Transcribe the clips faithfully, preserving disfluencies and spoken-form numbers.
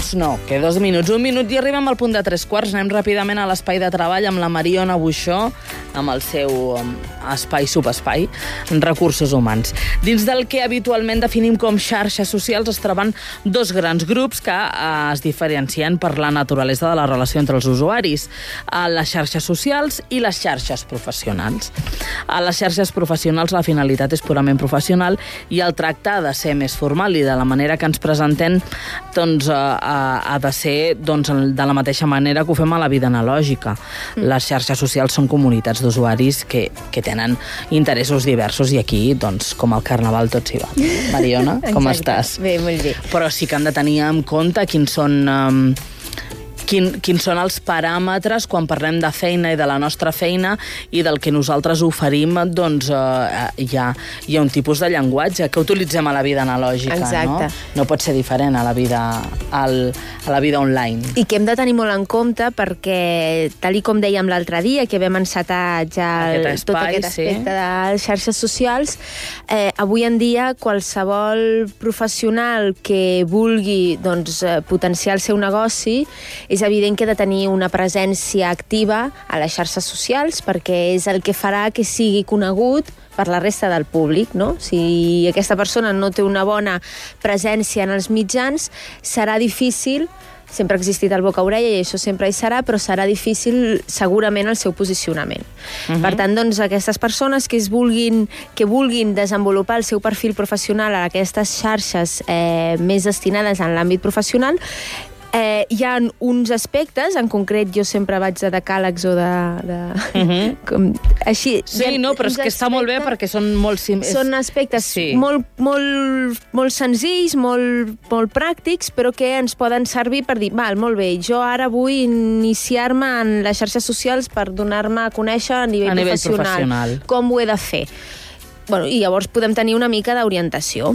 minuts, no, que dos minuts. Un minut i arribem al punt de tres quarts. Anem ràpidament a l'espai de treball amb la Mariona Buixó, amb el seu espai, subespai, recursos humans. Dins del que habitualment definim com xarxes socials es troben dos grans grups que eh, es diferencien per la naturalesa de la relació entre els usuaris. A les xarxes socials i les xarxes professionals. A les xarxes professionals la finalitat és purament professional i el tracte ha de ser més formal i de la manera que ens presentem doncs, eh, ha de ser doncs, de la mateixa manera que ho fem a la vida analògica. Mm. Les xarxes socials són comunitats d'usuaris que, que tenen interessos diversos i aquí, doncs, com el carnaval, tot s'hi va. Mariona, com estàs? Bé, molt bé. Però sí que hem de tenir en compte quins són... Eh, Quin, quins són els paràmetres quan parlem de feina i de la nostra feina i del que nosaltres oferim, doncs eh, hi, ha, hi ha un tipus de llenguatge que utilitzem a la vida analògica. Exacte. No? No pot ser diferent a la vida, al, a la vida online. I que hem de tenir molt en compte perquè, tal i com dèiem l'altre dia, que vam encetar ja el, aquest espai, tot aquest aspecte sí. de les xarxes socials, eh, avui en dia qualsevol professional que vulgui doncs, potenciar el seu negoci és evident que ha de tenir una presència activa a les xarxes socials perquè és el que farà que sigui conegut per la resta del públic, no? Si aquesta persona no té una bona presència en els mitjans, serà difícil, sempre ha existit el boca-orella i això sempre hi serà, però serà difícil segurament el seu posicionament. Uh-huh. Per tant, doncs, aquestes persones que, es vulguin, que vulguin desenvolupar el seu perfil professional a aquestes xarxes eh, més destinades en l'àmbit professional, Eh, hi ha uns aspectes, en concret jo sempre vaig de decàlegs o de... de uh-huh. com, així, sí, no, però és que està molt bé perquè són molt... Sim... Són aspectes sí. molt, molt, molt senzills, molt, molt pràctics, però que ens poden servir per dir, val, molt bé, jo ara vull iniciar-me en les xarxes socials per donar-me a conèixer a nivell, a nivell professional. professional. Com ho he de fer? Bueno, i llavors podem tenir una mica d'orientació.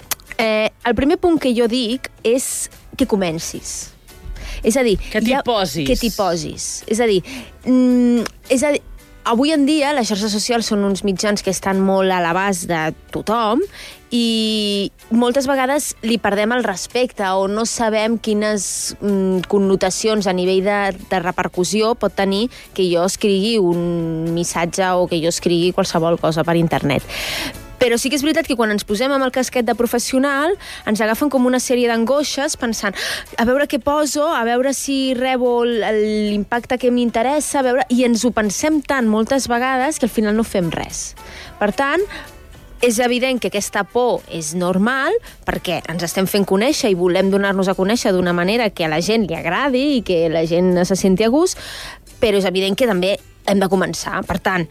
Eh, el primer punt que jo dic és que comencis. És a dir... Que t'hi posis. Que t'hi posis. És a dir, mm, és a dir, avui en dia les xarxes socials són uns mitjans que estan molt a l'abast de tothom i moltes vegades li perdem el respecte o no sabem quines mm, connotacions a nivell de, de repercussió pot tenir que jo escrigui un missatge o que jo escrigui qualsevol cosa per internet. Però sí que és veritat que quan ens posem amb el casquet de professional ens agafen com una sèrie d'angoixes pensant a veure què poso, a veure si rebo l'impacte que m'interessa, a veure... i ens ho pensem tant moltes vegades que al final no fem res. Per tant, és evident que aquesta por és normal perquè ens estem fent conèixer i volem donar-nos a conèixer d'una manera que a la gent li agradi i que la gent se senti a gust, però és evident que també hem de començar. Per tant,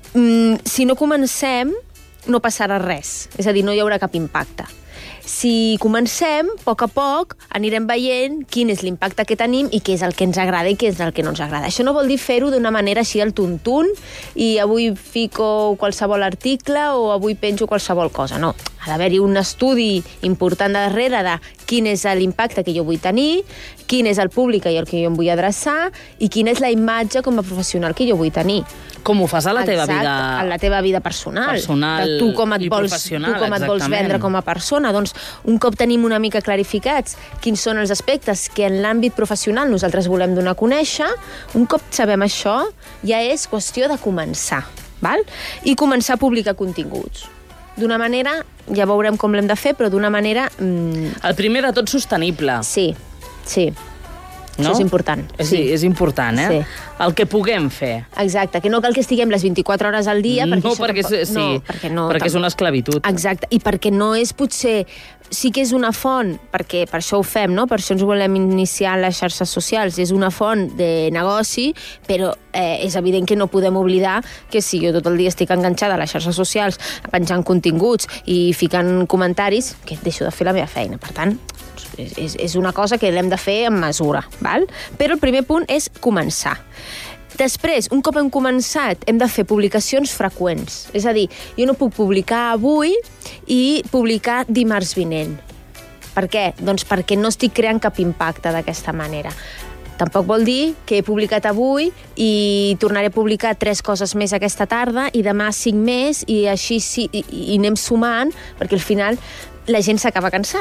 si no comencem, no passarà res, és a dir, no hi haurà cap impacte. Si comencem, a poc a poc, anirem veient quin és l'impacte que tenim i què és el que ens agrada i què és el que no ens agrada. Això no vol dir fer-ho d'una manera així al tuntun i avui fico qualsevol article o avui penjo qualsevol cosa, no. Ha d'haver-hi un estudi important darrere de quin és l'impacte que jo vull tenir, quin és el públic i el que jo em vull adreçar i quina és la imatge com a professional que jo vull tenir. Com ho fas a la teva Exacte, vida... a la teva vida personal. Personal de tu com et i vols, professional, tu com et vols vendre com a persona. Doncs un cop tenim una mica clarificats quins són els aspectes que en l'àmbit professional nosaltres volem donar a conèixer, un cop sabem això, ja és qüestió de començar, val? I començar a publicar continguts. D'una manera, ja veurem com l'hem de fer, però d'una manera... Mmm... El primer de tot sostenible. Sí, sí. No? Això és important. Sí, és important, eh? Sí. El que puguem fer. Exacte, que no cal que estiguem les vint-i-quatre hores al dia... Perquè no, això perquè, tampoc... sí, no, perquè, no, perquè és una esclavitud. Exacte, i perquè no és potser... Sí que és una font, perquè per això ho fem, no? Per això ens volem iniciar en les xarxes socials. És una font de negoci, però eh, és evident que no podem oblidar que si jo tot el dia estic enganxada a les xarxes socials, penjant continguts i ficant comentaris, que deixo de fer la meva feina. Per tant, és, és una cosa que l'hem de fer amb mesura, val? Però el primer punt és començar. Després, un cop hem començat, hem de fer publicacions freqüents. És a dir, jo no puc publicar avui i publicar dimarts vinent. Per què? Doncs perquè no estic creant cap impacte d'aquesta manera. Tampoc vol dir que he publicat avui i tornaré a publicar tres coses més aquesta tarda i demà cinc més i així sí, i, i anem sumant perquè al final la gent s'acaba cansant.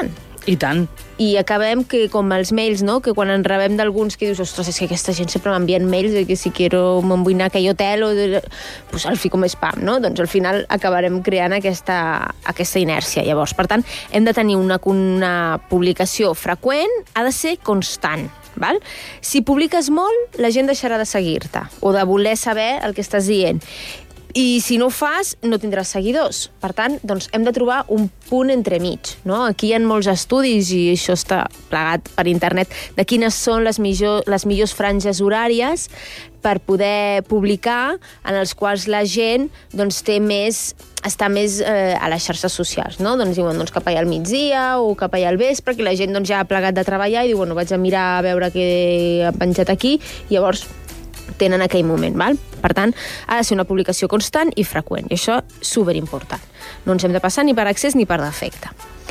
I tant. I acabem que, com els mails, no? Que quan en rebem d'alguns que dius, ostres, és que aquesta gent sempre m'envien mails de que si quiero me'n vull anar a aquell hotel, o de... pues el fico com spam, no? Doncs al final acabarem creant aquesta, aquesta inèrcia. Llavors, per tant, hem de tenir una, una publicació freqüent, ha de ser constant. Val? Si publiques molt, la gent deixarà de seguir-te o de voler saber el que estàs dient. I si no ho fas, no tindràs seguidors. Per tant, doncs, hem de trobar un punt entremig. No? Aquí hi ha molts estudis, i això està plegat per internet, de quines són les, millor, les millors franges horàries per poder publicar, en els quals la gent doncs, té més, està més eh, a les xarxes socials. No? Doncs diuen doncs, cap allà al migdia o cap allà al vespre, que la gent doncs, ja ha plegat de treballar i diu, bueno, vaig a mirar a veure què he penjat aquí, i llavors tenen aquell moment, val? Per tant, ha de ser una publicació constant i freqüent, i això és superimportant. No ens hem de passar ni per excés ni per defecte.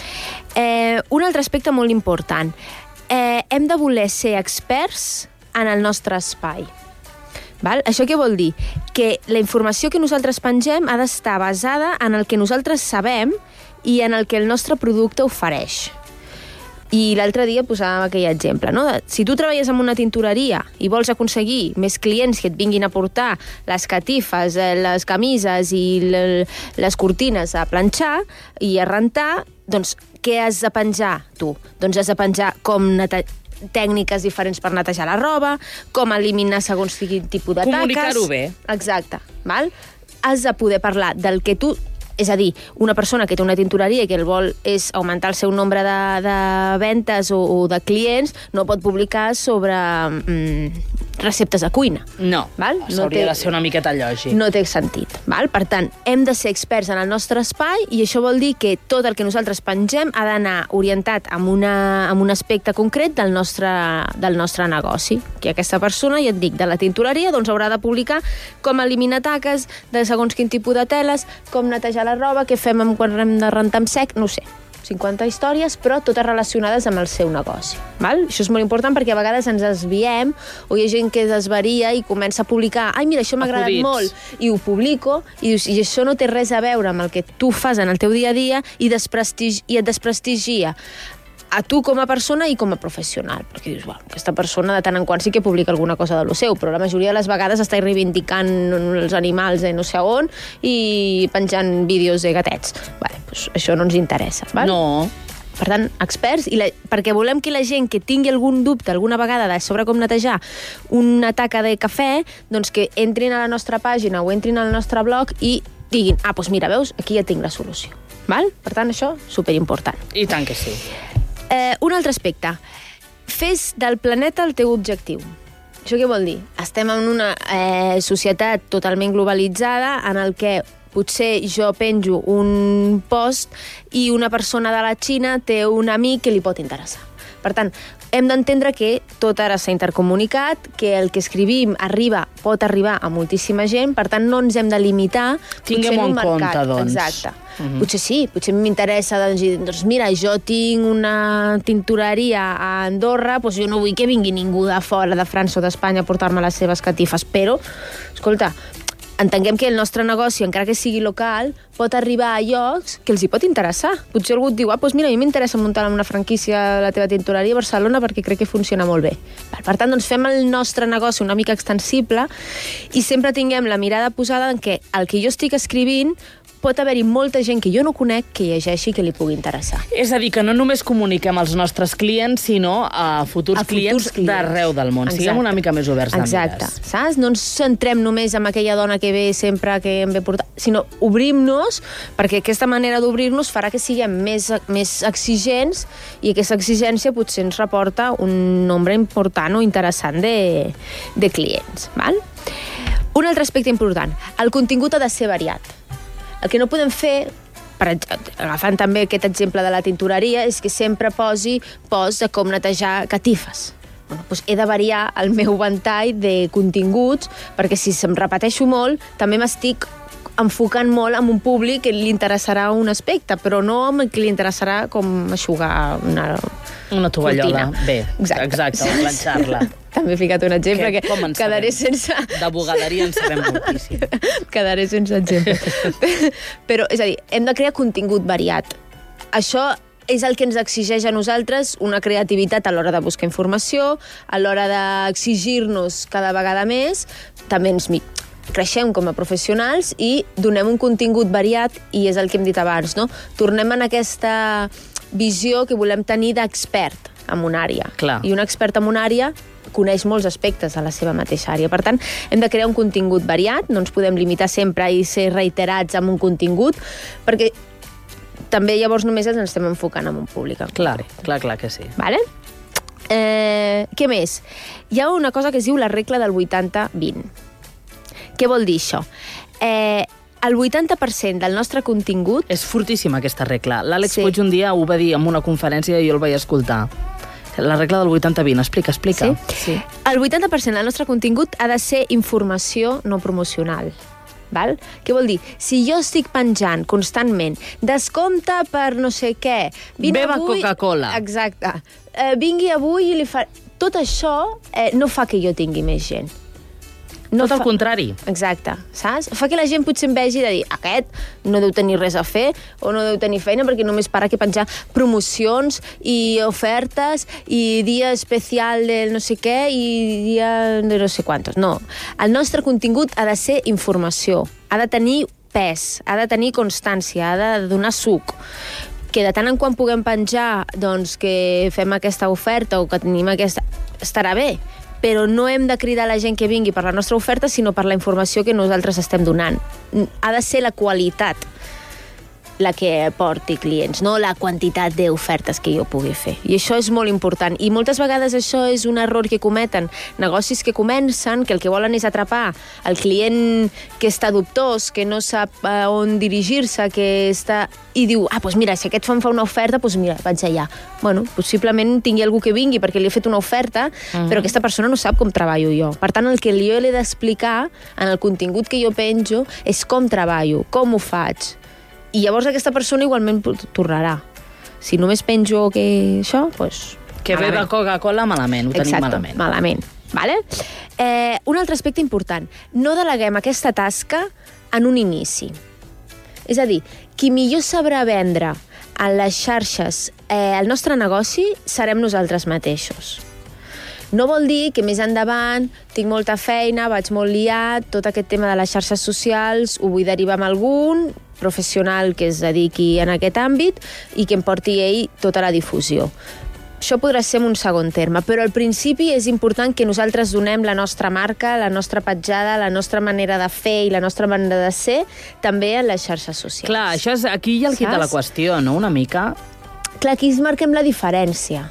Eh, un altre aspecte molt important. Eh, hem de voler ser experts en el nostre espai. Val? Això què vol dir? Que la informació que nosaltres pengem ha d'estar basada en el que nosaltres sabem i en el que el nostre producte ofereix. I l'altre dia posàvem aquell exemple, no? Si tu treballes en una tintoreria i vols aconseguir més clients que et vinguin a portar les catifes, les camises i les cortines a planxar i a rentar, doncs què has de penjar tu? Doncs has de penjar com nete... tècniques diferents per netejar la roba, com eliminar segons quin tipus de taques... Comunicar-ho bé. Exacte, val? Has de poder parlar del que tu... És a dir, una persona que té una tintoreria i que el vol és augmentar el seu nombre de, de ventes o, o de clients, no pot publicar sobre mm, receptes de cuina. No, val? no hauria té, de ser una miqueta lògic. No té sentit. Val? Per tant, hem de ser experts en el nostre espai, i això vol dir que tot el que nosaltres pengem ha d'anar orientat amb, una, amb un aspecte concret del nostre, del nostre negoci. Que aquesta persona, ja et dic, de la tintoreria, doncs haurà de publicar com eliminar taques de segons quin tipus de teles, com netejar la roba, què fem quan hem de rentar amb sec, no sé, cinquanta històries, però totes relacionades amb el seu negoci. Val? Això és molt important perquè a vegades ens desviem, o hi ha gent que desvaria i comença a publicar, ai, mira, això m'ha agradat molt, i ho publico, i dius, i això no té res a veure amb el que tu fas en el teu dia a dia, i, desprestigi, i et desprestigia a tu com a persona i com a professional. Perquè dius, bueno, aquesta persona de tant en quant sí que publica alguna cosa de lo seu, però la majoria de les vegades està reivindicant els animals de no sé on i penjant vídeos de gatets. Vale, doncs això no ens interessa. Val? No. Per tant, experts, i la, perquè volem que la gent que tingui algun dubte alguna vegada de sobre com netejar una taca de cafè, doncs que entrin a la nostra pàgina o entrin al nostre blog i diguin, ah, doncs mira, veus, aquí ja tinc la solució. Val? Per tant, això, superimportant. I tant que sí. Eh, un altre aspecte. Fes del planeta el teu objectiu. Això què vol dir? Estem en una eh, societat totalment globalitzada en el que potser jo penjo un post i una persona de la Xina té un amic que li pot interessar. Per tant, hem d'entendre que tot ara s'ha intercomunicat, que el que escrivim arriba, pot arribar a moltíssima gent, per tant no ens hem de limitar. Tinguem-ho en compte, doncs. Exacte. Uh-huh. Potser sí, potser m'interessa, doncs, doncs mira, jo tinc una tintoreria a Andorra, doncs jo no vull que vingui ningú de fora, de França o d'Espanya, a portar-me les seves catifes, però, escolta, entenguem que el nostre negoci, encara que sigui local, pot arribar a llocs que els hi pot interessar. Potser algú et diu, ah, doncs mira, a mi m'interessa muntar una franquícia a la teva tintoreria a Barcelona perquè crec que funciona molt bé. Per tant, doncs fem el nostre negoci una mica extensible i sempre tinguem la mirada posada en què el que jo estic escrivint pot haver-hi molta gent que jo no conec que llegeixi que li pugui interessar. És a dir, que no només comuniquem als nostres clients, sinó a futurs, a futurs clients, clients d'arreu del món. Exacte. Siguem una mica més oberts de mires. Exacte. Saps? No ens centrem només en aquella dona que ve sempre que em ve portar, sinó obrim-nos, perquè aquesta manera d'obrir-nos farà que siguem més, més exigents i aquesta exigència potser ens reporta un nombre important o interessant de, de clients. Val? Un altre aspecte important. El contingut ha de ser variat. El que no podem fer, per, agafant també aquest exemple de la tintoreria, és que sempre posi posts de com netejar catifes. Bueno, doncs he de variar el meu ventall de continguts, perquè si em repeteixo molt, també m'estic enfocant molt en un públic que li interessarà un aspecte, però no amb el que li interessarà com eixugar una, una tovallola. Cortina. Bé, exacte, exacte o planxar-la. També he ficat un exemple que, que quedaré sense... De bugaderia en sabem moltíssim. Quedaré sense exemple. Però, és a dir, hem de crear contingut variat. Això és el que ens exigeix a nosaltres una creativitat a l'hora de buscar informació, a l'hora d'exigir-nos cada vegada més, també ens creixem com a professionals i donem un contingut variat, i és el que hem dit abans, no? Tornem en aquesta visió que volem tenir d'expert en una àrea. Clar. I un expert en una àrea coneix molts aspectes a la seva mateixa àrea. Per tant, hem de crear un contingut variat, no ens podem limitar sempre i ser reiterats amb un contingut, perquè també llavors només ens estem enfocant en un públic. En clar, clar, clar que sí. Vale? Eh, què més? Hi ha una cosa que es diu la regla del vuitanta vint. Què vol dir això? Eh, el vuitanta per cent del nostre contingut... És fortíssima aquesta regla. L'Àlex Sí. Puig un dia ho va dir en una conferència i jo el vaig escoltar. La regla del vuitanta vint. Explica, explica. Sí? Sí. El vuitanta per cent del nostre contingut ha de ser informació no promocional. Val? Què vol dir? Si jo estic penjant constantment descompte per no sé què... Beva avui... Coca-Cola. Exacte. Eh, vingui avui i li fa... Tot això eh, no fa que jo tingui més gent. No Tot el fa... contrari. Exacte, saps? Fa que la gent potser em vegi de dir aquest no deu tenir res a fer o no deu tenir feina perquè només para que penjar promocions i ofertes i dia especial del no sé què i dia de no sé quantos. No, el nostre contingut ha de ser informació, ha de tenir pes, ha de tenir constància, ha de donar suc. Que de tant en quan puguem penjar doncs, que fem aquesta oferta o que tenim aquesta... estarà bé, però no hem de cridar a la gent que vingui per la nostra oferta, sinó per la informació que nosaltres estem donant. Ha de ser la qualitat la que porti clients, no la quantitat d'ofertes que jo pugui fer. I això és molt important. I moltes vegades això és un error que cometen negocis que comencen, que el que volen és atrapar el client que està dubtós, que no sap uh, on dirigir-se, que està... i diu, ah, doncs mira, si aquest em fa una oferta, doncs mira, vaig allà. Bueno, possiblement tingui algú que vingui perquè li he fet una oferta, uh-huh. però aquesta persona no sap com treballo jo. Per tant, el que jo li he d'explicar en el contingut que jo penjo és com treballo, com ho faig. I llavors aquesta persona igualment tornarà. Si només penjo que això, doncs... Que ve de Coca-Cola malament, ho tenim Exacte, malament. malament. Vale? Eh, un altre aspecte important. No deleguem aquesta tasca en un inici. És a dir, qui millor sabrà vendre en les xarxes eh, el nostre negoci serem nosaltres mateixos. No vol dir que més endavant tinc molta feina, vaig molt liat, tot aquest tema de les xarxes socials ho vull derivar amb algun professional que es dediqui en aquest àmbit i que em porti ell tota la difusió. Això podrà ser en un segon terme, però al principi és important que nosaltres donem la nostra marca, la nostra petjada, la nostra manera de fer i la nostra manera de ser també en les xarxes socials. Clar, això és, aquí hi ha el quid de la qüestió, no? Una mica. Clar, aquí marquem la diferència.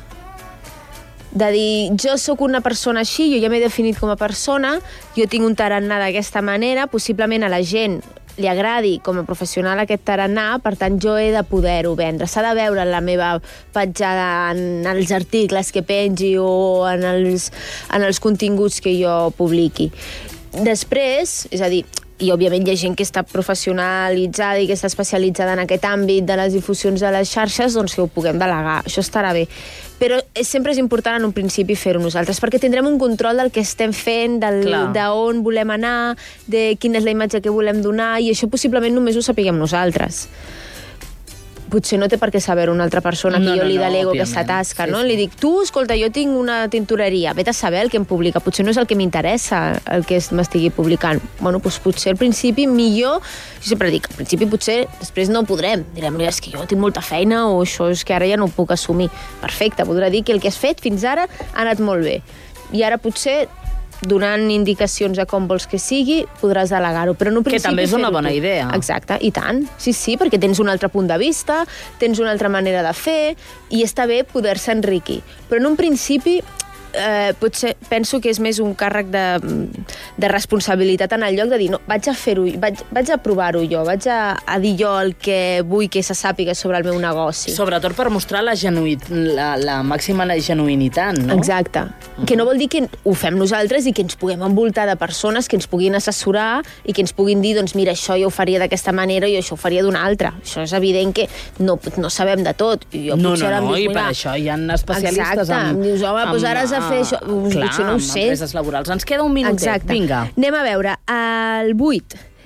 De dir, jo sóc una persona així, jo ja m'he definit com a persona, jo tinc un tarannà d'aquesta manera, possiblement a la gent li agradi com a professional aquest tarannà, per tant jo he de poder-ho vendre. S'ha de veure en la meva petjada, en els articles que pengi o en els, en els continguts que jo publiqui. Després, és a dir, i òbviament hi ha gent que està professionalitzada i que està especialitzada en aquest àmbit de les difusions de les xarxes, doncs que ho puguem delegar, això estarà bé. Però sempre és important en un principi fer-ho nosaltres, perquè tindrem un control del que estem fent, d'on volem anar, de quina és la imatge que volem donar, i això possiblement només ho sapiguem nosaltres. Potser no té per què saber una altra persona que no, jo li no, delego no, aquesta tasca, sí, no? Sí. Li dic, tu, escolta, jo tinc una tintoreria, vet a saber el que em publica, potser no és el que m'interessa el que m'estigui publicant. Bueno, doncs potser al principi millor, jo sempre dic, al principi potser després no podrem, direm, és que jo tinc molta feina o això és que ara ja no ho puc assumir. Perfecte, podrà dir que el que has fet fins ara ha anat molt bé. I ara potser donant indicacions de com vols que sigui, podràs delegar-ho, però en un principi... Que també és una bona idea. Exacte, i tant. Sí, sí, perquè tens un altre punt de vista, tens una altra manera de fer, i està bé poder-se enriquir. Però en un principi eh, potser penso que és més un càrrec de, de responsabilitat en el lloc de dir, no, vaig a fer-ho, vaig, vaig a provar-ho jo, vaig a, a dir jo el que vull que se sàpiga sobre el meu negoci. Sobretot per mostrar la, genuï... la, la màxima genuïnitat, no? Exacte. Uh-huh. Que no vol dir que ho fem nosaltres i que ens puguem envoltar de persones que ens puguin assessorar i que ens puguin dir, doncs mira, això jo ho faria d'aquesta manera i això ho faria d'una altra. Això és evident que no, no sabem de tot. I jo no, potser no, no, dic, i per això hi ha especialistes exacte, en... em dius, home, doncs ara has de fer això. Clar, potser no ho sé. empreses laborals. Ens queda un minutet, exacte. Vinga. Anem a veure, el vuit.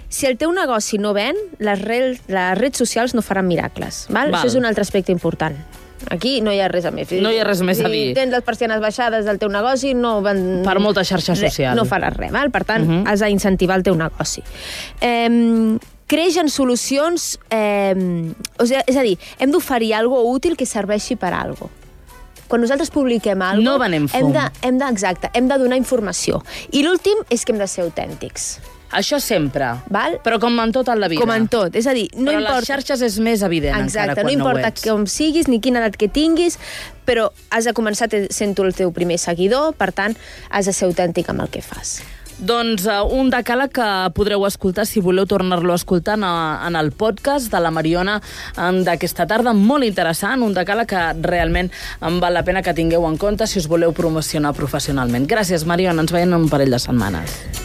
si el teu negoci no ven, les, rel, les redes socials no faran miracles. Val? Val. Això és un altre aspecte important. Aquí no hi ha res a més. No hi ha res més a dir. Si tens les persianes baixades del teu negoci, no van... Per molta xarxa social. No faràs res, val? Per tant, uh-huh. has d'incentivar el teu negoci. Eh, creix en solucions... Eh, o sigui, és a dir, hem d'oferir alguna cosa útil que serveixi per a alguna cosa. Quan nosaltres publiquem alguna cosa... No venem fum. Hem de, hem de, exacte, hem de donar informació. I l'últim és que hem de ser autèntics. Això sempre. Val? Però com en tot en la vida. Com en tot. És a dir, no però importa... les xarxes és més evident Exacte, encara quan no importa no com siguis ni quina edat que tinguis, però has de començar sent tu el teu primer seguidor, per tant, has de ser autèntic amb el que fas. Doncs uh, un decàleg que podreu escoltar, si voleu tornar-lo a escoltar, en, en el podcast de la Mariona d'aquesta tarda. Molt interessant, un decàleg que realment em val la pena que tingueu en compte si us voleu promocionar professionalment. Gràcies, Mariona. Ens veiem en un parell de setmanes.